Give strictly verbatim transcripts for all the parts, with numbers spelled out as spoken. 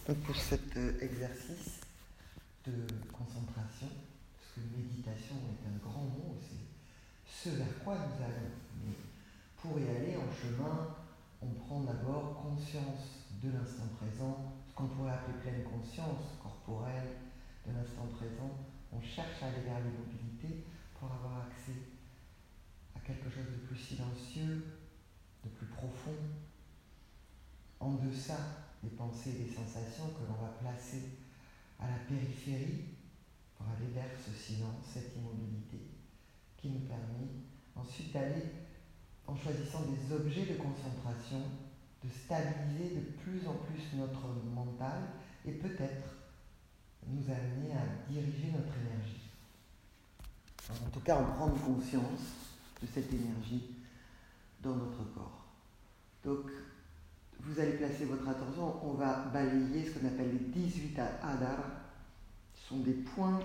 Donc pour cet exercice de concentration, parce que méditation est un grand mot, c'est ce vers quoi nous allons. Mais pour y aller en chemin, on prend d'abord conscience de l'instant présent, ce qu'on pourrait appeler pleine conscience corporelle de l'instant présent. On cherche à aller vers l'immobilité pour avoir accès à quelque chose de plus silencieux, de plus profond, en deçà des pensées et des sensations que l'on va placer à la périphérie pour aller vers ce silence, cette immobilité qui nous permet ensuite d'aller, en choisissant des objets de concentration, de stabiliser de plus en plus notre mental et peut-être nous amener à diriger notre énergie. En tout cas, en prendre conscience de cette énergie dans notre corps. Donc, vous allez placer votre attention, on va balayer ce qu'on appelle les dix-huit adhars. Ce sont des points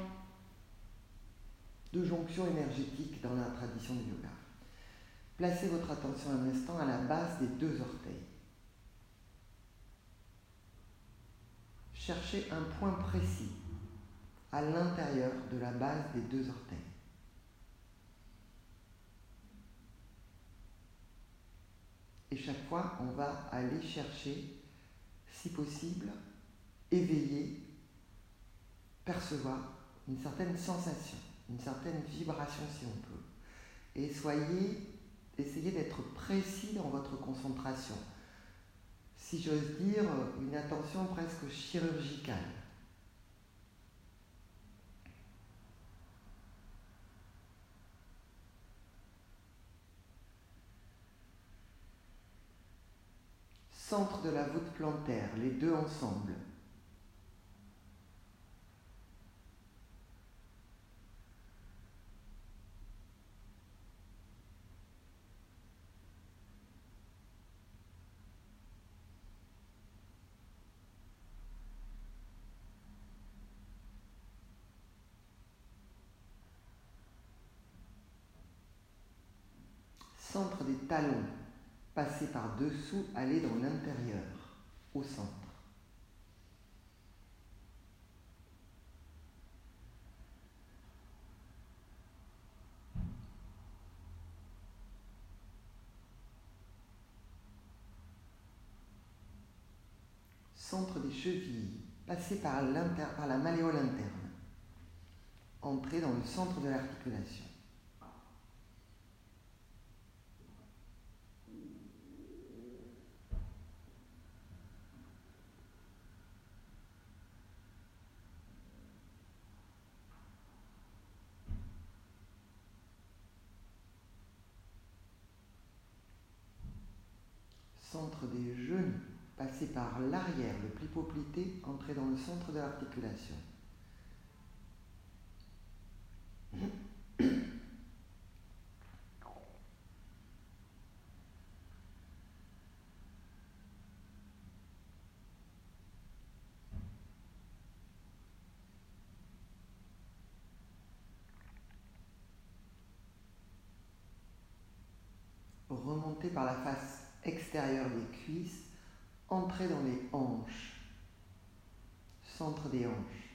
de jonction énergétique dans la tradition du yoga. Placez votre attention un instant à la base des deux orteils. Cherchez un point précis à l'intérieur de la base des deux orteils. Et chaque fois, on va aller chercher, si possible, éveiller, percevoir une certaine sensation, une certaine vibration si on peut. Et soyez, essayez d'être précis dans votre concentration. Si j'ose dire, une attention presque chirurgicale. Centre de la voûte plantaire, les deux ensemble. Centre des talons, passer par dessous, aller dans l'intérieur, au centre. Centre des chevilles, passer par, par la malléole interne, entrer dans le centre de l'articulation. Centre des genoux, passer par l'arrière, le pli poplité, entrer dans le centre de l'articulation. Remonter par la face extérieure des cuisses, entrer dans les hanches, centre des hanches.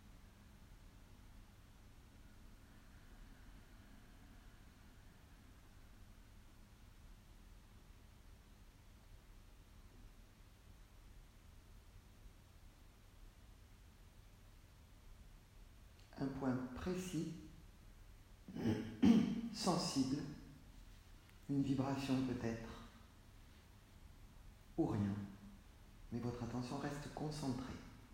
Un point précis, sensible, une vibration peut-être, ou rien, mais votre attention reste concentrée.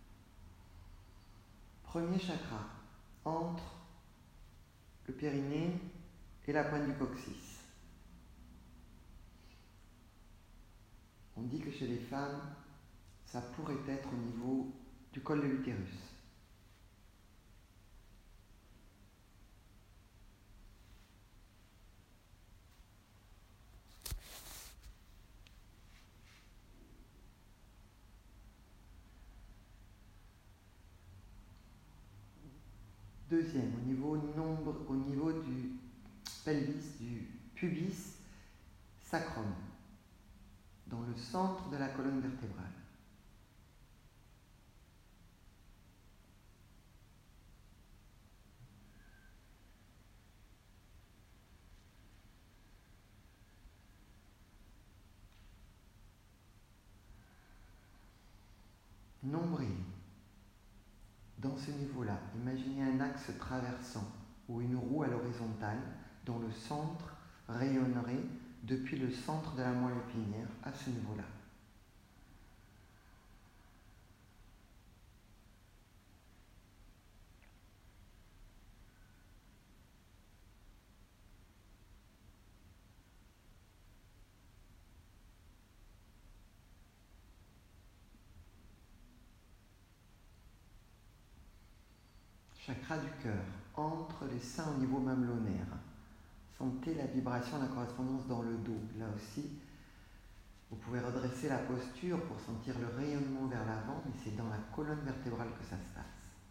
Premier chakra, entre le périnée et la pointe du coccyx. On dit que chez les femmes, ça pourrait être au niveau du col de l'utérus. Deuxième, au niveau, nombre, au niveau du pelvis, du pubis sacrum, dans le centre de la colonne vertébrale. Nombril. Dans ce niveau-là, imaginez un axe traversant ou une roue à l'horizontale dont le centre rayonnerait depuis le centre de la moelle épinière à ce niveau-là. Chakra du cœur, entre les seins au niveau mamelonnaire. Sentez la vibration, la correspondance dans le dos. Là aussi, vous pouvez redresser la posture pour sentir le rayonnement vers l'avant, mais c'est dans la colonne vertébrale que ça se passe.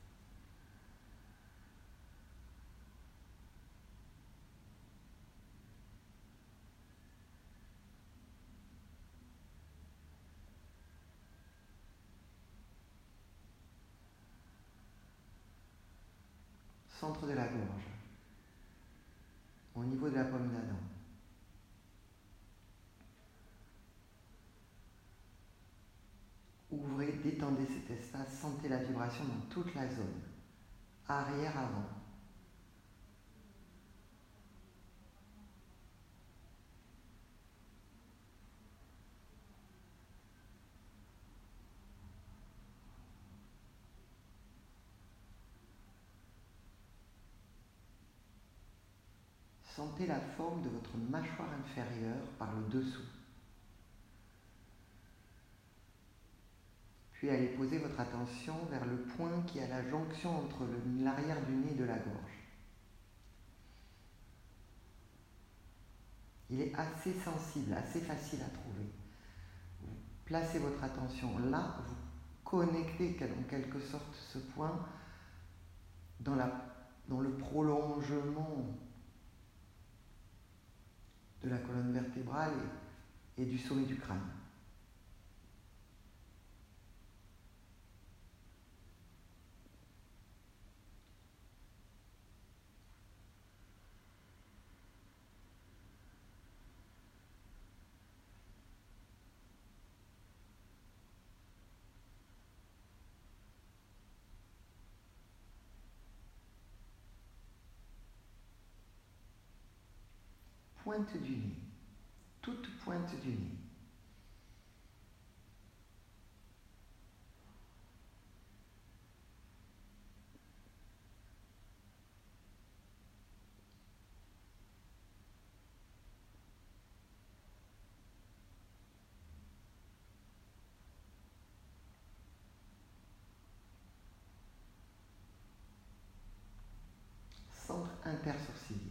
Centre de la gorge, au niveau de la pomme d'Adam. Ouvrez, détendez cet espace, sentez la vibration dans toute la zone, arrière-avant. Sentez la forme de votre mâchoire inférieure par le dessous. Puis allez poser votre attention vers le point qui est à la jonction entre l'arrière du nez et de la gorge. Il est assez sensible, assez facile à trouver. Vous placez votre attention là, vous connectez en quelque sorte ce point dans, la, dans le prolongement de la colonne vertébrale et, et du sommet du crâne. Pointe du nez, toute pointe du nez. Centre intersourcilier.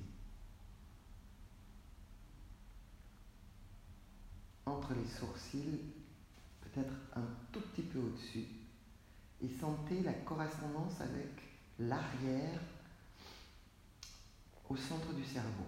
Entre les sourcils, peut-être un tout petit peu au-dessus, et sentez la correspondance avec l'arrière au centre du cerveau.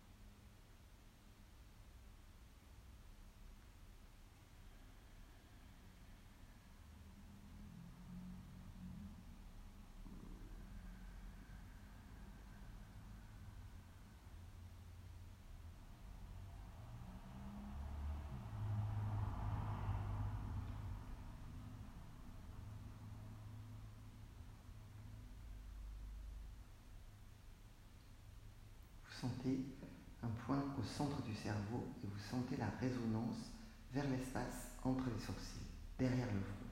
Vous sentez un point au centre du cerveau et vous sentez la résonance vers l'espace entre les sourcils, derrière le front.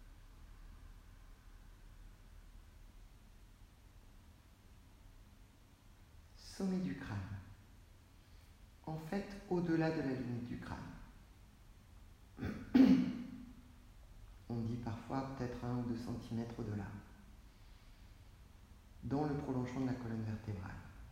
Sommet du crâne. En fait, au-delà de la limite du crâne. On dit parfois peut-être un ou deux centimètres au-delà, dans le prolongement de la colonne vertébrale.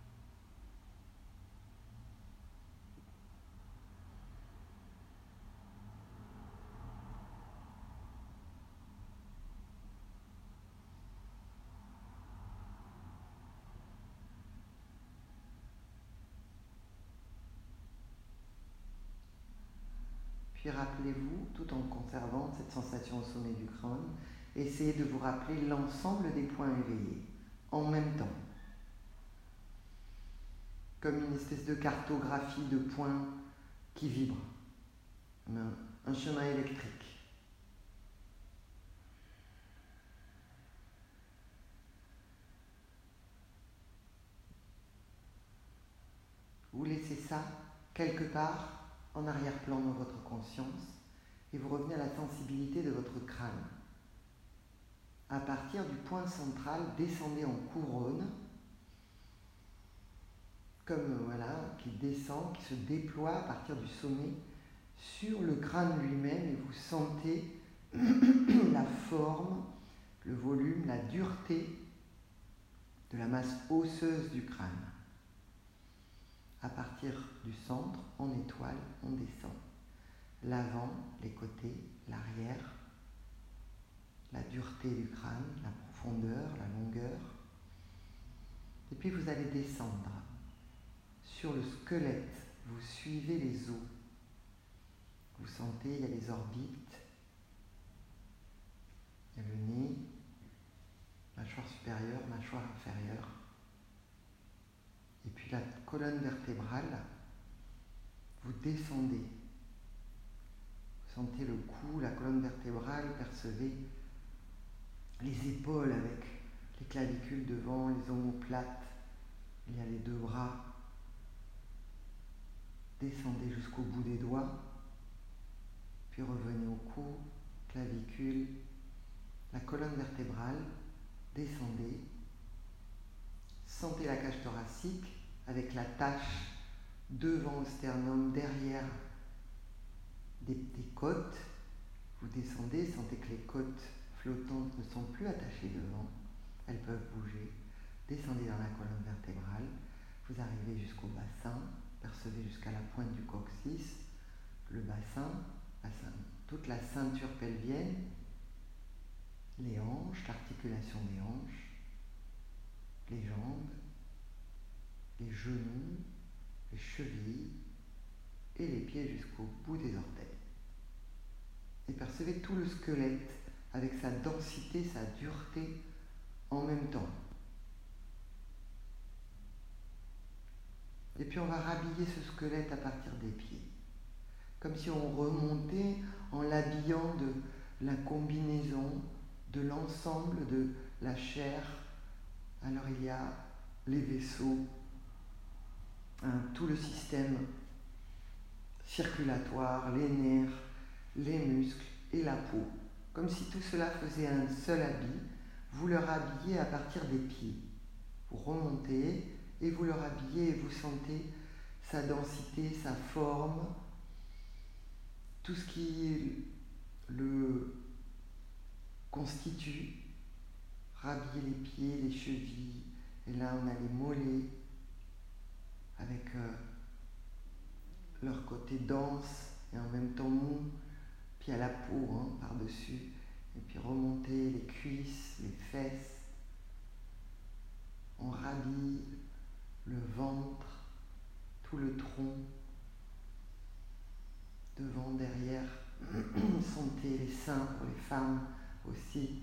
Puis rappelez-vous, tout en conservant cette sensation au sommet du crâne, essayez de vous rappeler l'ensemble des points éveillés, en même temps. Comme une espèce de cartographie de points qui vibrent, un, un chemin électrique. ça quelque part en arrière-plan dans votre conscience et vous revenez à la sensibilité de votre crâne. À partir du point central, descendez en couronne, comme voilà, qui descend, qui se déploie à partir du sommet sur le crâne lui-même et vous sentez la forme, le volume, la dureté de la masse osseuse du crâne. À partir du centre, en étoile, on descend. L'avant, les côtés, l'arrière, la dureté du crâne, la profondeur, la longueur. Et puis vous allez descendre sur le squelette, vous suivez les os. Vous sentez, il y a les orbites, il y a le nez, mâchoire supérieure, mâchoire inférieure. Et puis la colonne vertébrale, vous descendez. Vous sentez le cou, la colonne vertébrale, percevez les épaules avec les clavicules devant, les omoplates. Il y a les deux bras. Descendez jusqu'au bout des doigts. Puis revenez au cou, clavicule, la colonne vertébrale. Descendez. Sentez la cage thoracique avec la tache devant le sternum, derrière des, des côtes. Vous descendez, sentez que les côtes flottantes ne sont plus attachées devant. Elles peuvent bouger. Descendez dans la colonne vertébrale. Vous arrivez jusqu'au bassin. Percevez jusqu'à la pointe du coccyx. Le bassin, bassin, toute la ceinture pelvienne, les hanches, l'articulation des hanches, les jambes, les genoux, les chevilles et les pieds jusqu'au bout des orteils. Et percevez tout le squelette avec sa densité, sa dureté en même temps. Et puis on va rhabiller ce squelette à partir des pieds. Comme si on remontait en l'habillant de la combinaison, de l'ensemble de la chair. Alors il y a les vaisseaux, hein, tout le système circulatoire, les nerfs, les muscles et la peau. Comme si tout cela faisait un seul habit, vous le rhabillez à partir des pieds. Vous remontez et vous le rhabillez et vous sentez sa densité, sa forme, tout ce qui le constitue. Rhabiller les pieds, les chevilles, et là on a les mollets avec euh, leur côté dense et en même temps mou, puis à la peau hein, par-dessus, et puis remonter les cuisses, les fesses. On rhabille le ventre, tout le tronc, devant, derrière. Sentez les seins pour les femmes aussi.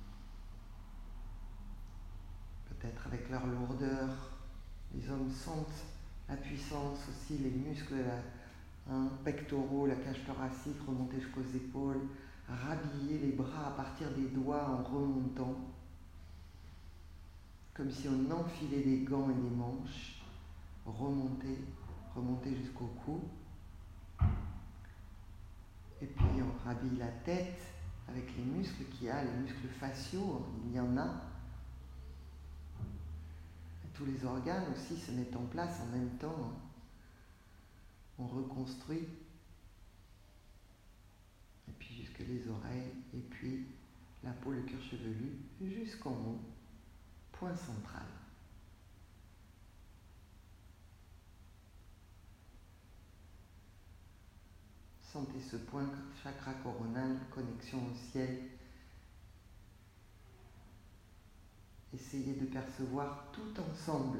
Peut-être avec leur lourdeur. Les hommes sentent la puissance aussi, les muscles, la, hein, pectoraux, la cage thoracique, remonter jusqu'aux épaules. Rhabiller les bras à partir des doigts en remontant. Comme si on enfilait des gants et des manches. Remonter, remonter jusqu'au cou. Et puis on rhabille la tête avec les muscles qu'il y a, les muscles faciaux, il y en a. Et tous les organes aussi se mettent en place en même temps. On reconstruit. Et puis jusque les oreilles, et puis la peau, le cuir chevelu, jusqu'en haut, point central. Sentez ce point, chakra coronal, connexion au ciel. Essayez de percevoir tout ensemble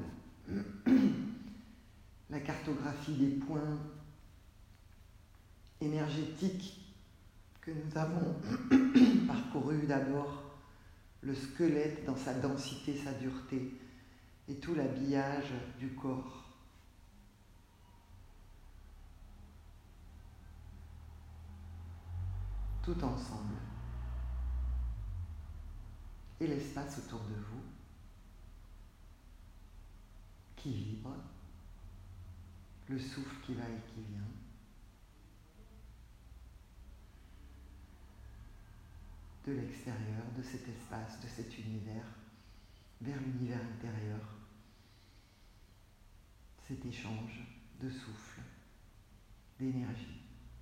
la cartographie des points énergétiques que nous avons parcouru. D'abord le squelette dans sa densité, sa dureté et tout l'habillage du corps. Tout ensemble. Et l'espace autour de vous qui vibre, le souffle qui va et qui vient. De l'extérieur, de cet espace, de cet univers, vers l'univers intérieur. Cet échange de souffle, d'énergie.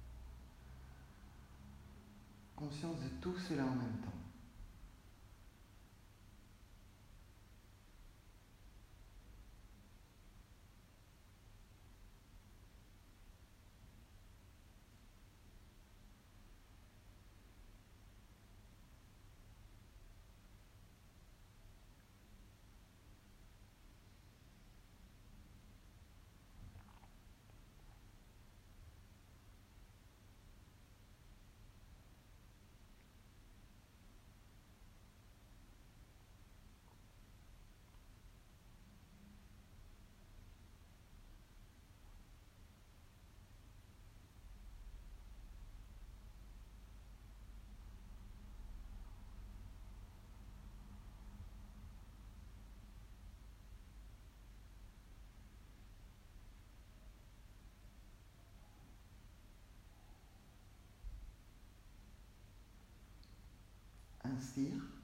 Conscience de tout cela en même temps. Inspire.